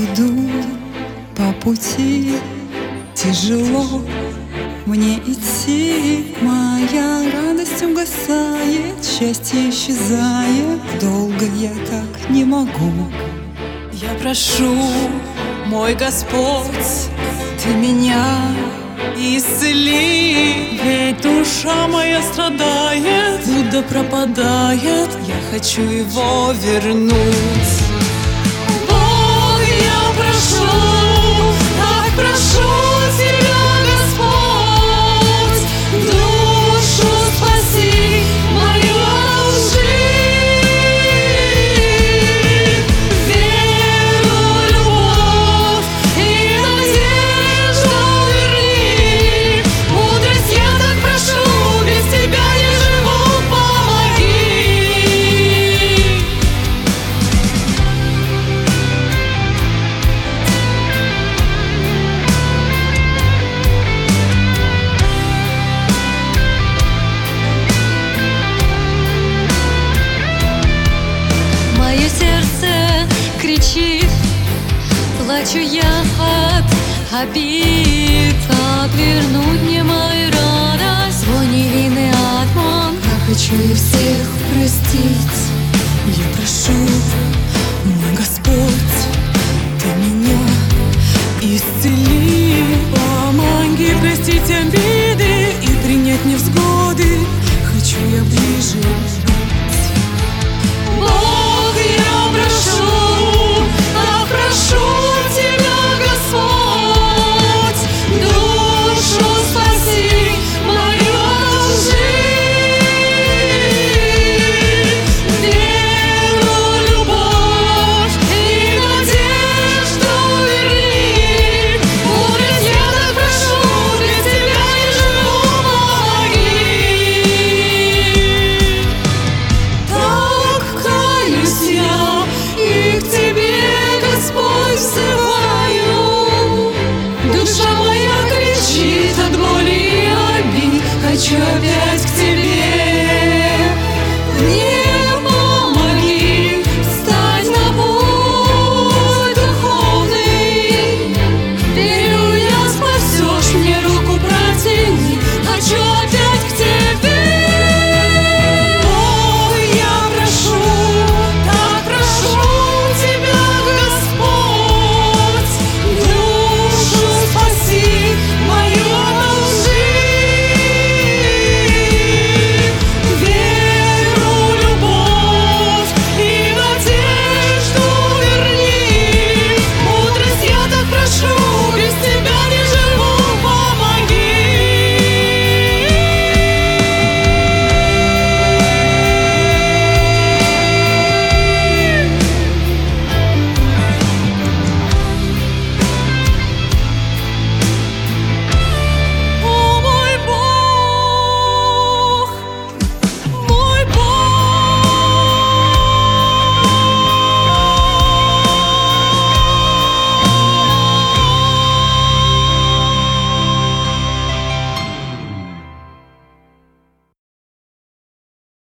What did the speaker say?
иду по пути, тяжело мне идти. Моя радость угасает, счастье исчезает. Долго я так не могу. Я прошу, мой Господь, Ты меня исцели. Ведь душа моя страдает, будто пропадает. Я хочу Его вернуть. Бог, я прошу, так прошу Тебя, Господь, душу спаси, мою жизнь. Веру, любовь и надежду верни. Мудрость я так прошу, без Тебя не живу, помоги. Мое сердце кричит, плачу я от обид. Как вернуть мне мою радость, свой невинный обман? Я хочу и всех простить. Я прошу,